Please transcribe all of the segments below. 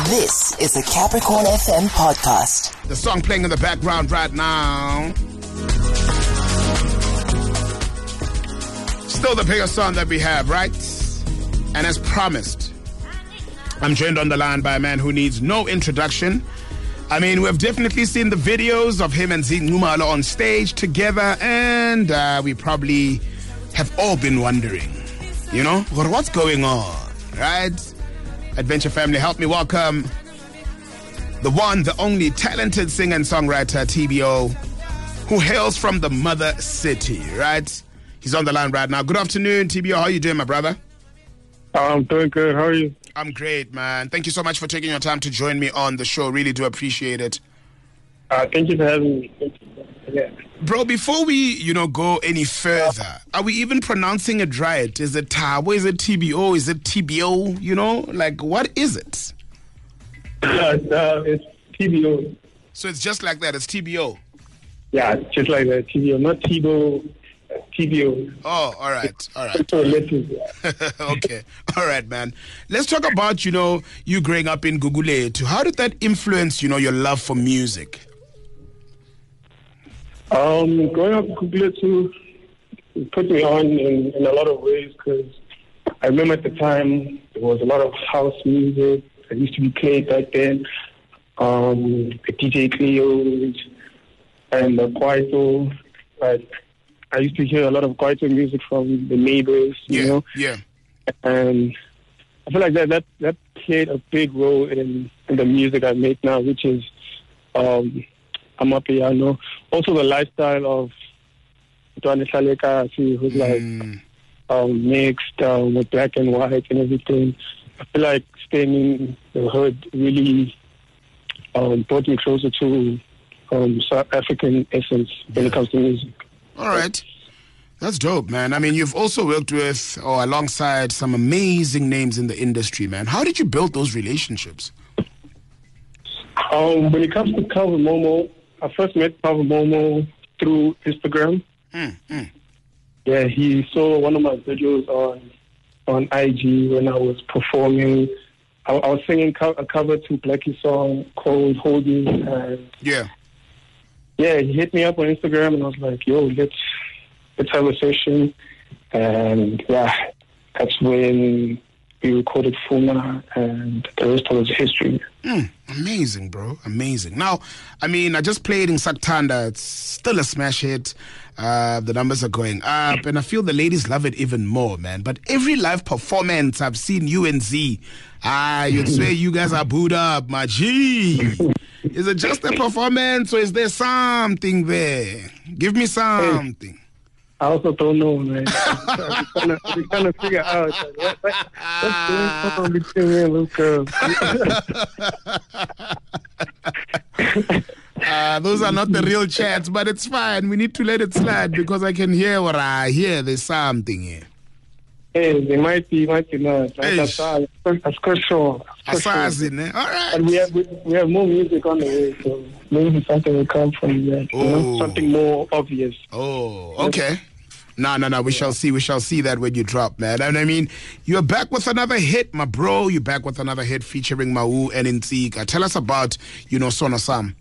This is a Capricorn FM podcast. The song playing in the background right now. Still the biggest song that we have, right? And as promised, I'm joined on the line by a man who needs no introduction. I mean, we've definitely seen the videos of him and Zingumalo on stage together, and we probably have all been wondering, you know, what's going on, right? Adventure family, help me welcome the one, the only talented singer and songwriter, TBO, who hails from the mother city, right? He's on the line right now. Good afternoon, TBO. How are you doing, my brother? I'm doing good. How are you? I'm great, man. Thank you so much for taking your time to join me on the show. Really do appreciate it. Thank you for having me. Yeah. Bro, before we, go any further, are we even pronouncing it right? Is it Tabo? Is it TBO? Is it TBO? Like, what is it? It's TBO. So it's just like that. It's TBO. Yeah, just like that. TBO, not TBO. TBO. Oh, all right. Okay. All right, man. Let's talk about, you growing up in Gugulethu. How did that influence, your love for music? Growing up in Gugulethu put me on in a lot of ways, because I remember at the time there was a lot of house music that used to be played back then. The DJ Cleos and the Kwaito. Like, I used to hear a lot of Kwaito music from the neighbors, you know? Yeah. And I feel like that played a big role in the music I make now, which is Amapiano. Also the lifestyle of Twane Saleka, who's like mixed with black and white and everything. I feel like staying in the hood really brought me closer to South African essence when it comes to music. All right. That's dope, man. I mean, you've also worked with or alongside some amazing names in the industry, man. How did you build those relationships? When it comes to Calvin Momo, I first met Calvin Momo through Instagram. Yeah, he saw one of my videos on IG when I was performing. I was singing a cover to Blackie's song called Hold You. And yeah, he hit me up on Instagram, and I was like, yo, let's have a session. And yeah, that's when we recorded Funa, and the rest was history. Amazing, bro. Amazing. Now, I mean, I just played in Saktanda. It's still a smash hit. The numbers are going up, and I feel the ladies love it even more, man. But every live performance I've seen you and Z, you'd say you guys are booed up, my G. Is it just a performance, or is there something there? Give me something. I also don't know, man. We're trying to figure out what's going on between me and Luca. Those are not the real chats, but it's fine. We need to let it slide, because I can hear what I hear. There's something here. Hey, they might be not. That's for sure. All right. And we have more music on the way, so maybe something will come from that. Something more obvious. Oh, okay. No. We shall see. We shall see that when you drop, man. And I mean, you're back with another hit, my bro. You're back with another hit featuring Mawu and Ntsika. Tell us about, Sono Sam.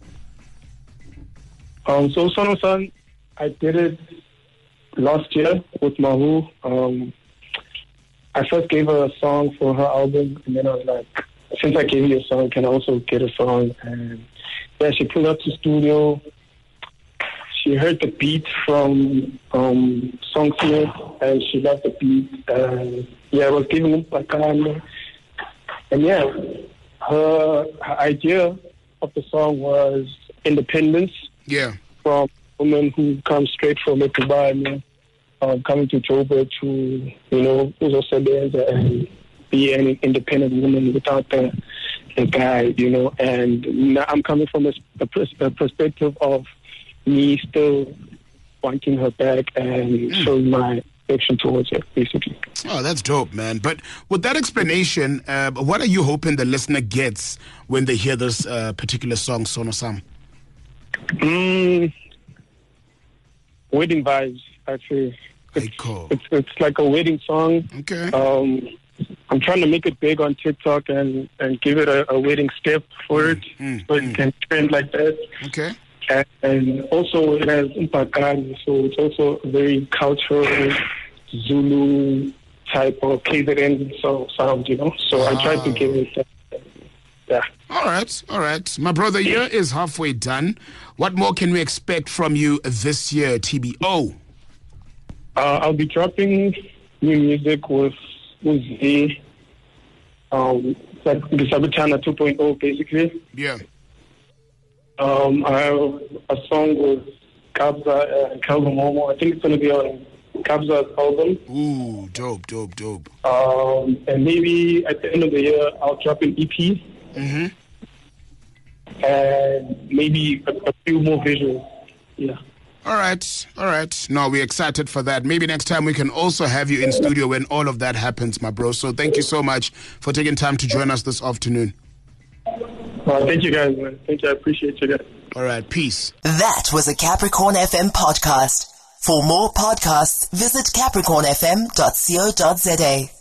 So Sono Sam, I did it last year with Mawu. I first gave her a song for her album, and then I was like, since I gave you a song, can I also get a song? And yeah, she pulled up to the studio. She heard the beat from Songsmith, and she loved the beat. And yeah, I was giving it like and yeah, her idea of the song was independence. Yeah, from women who come straight from Dubai, coming to Joburg to, uzosebenza and be an independent woman without the guy, And now I'm coming from a perspective of me still wanting her back and showing my affection towards her, basically. Oh, that's dope, man. But with that explanation, what are you hoping the listener gets when they hear this particular song, Sono Sam? Wedding vibes, actually. Cool. It's like a wedding song. Okay. I'm trying to make it big on TikTok and give it a wedding step for it, so it can trend like that. Okay. And also it has Mpakani, so it's also a very cultural Zulu type of KZN sound, you know. So I tried to give it that. Yeah. All right. My brother, year is halfway done. What more can we expect from you this year, TBO? I'll be dropping new music with Uzi. It's like the Sabutana 2.0, basically. Yeah. I have a song with Kabza and Calvin Momo. I think it's going to be on Kabza's album. Ooh, dope. And maybe at the end of the year, I'll drop an EP. Mm-hmm. And maybe a few more visuals. Yeah. All right. No, we're excited for that. Maybe next time we can also have you in studio when all of that happens, my bro. So thank you so much for taking time to join us this afternoon. Thank you guys, man. Thank you. I appreciate you guys. All right. Peace. That was a Capricorn FM podcast. For more podcasts, visit capricornfm.co.za.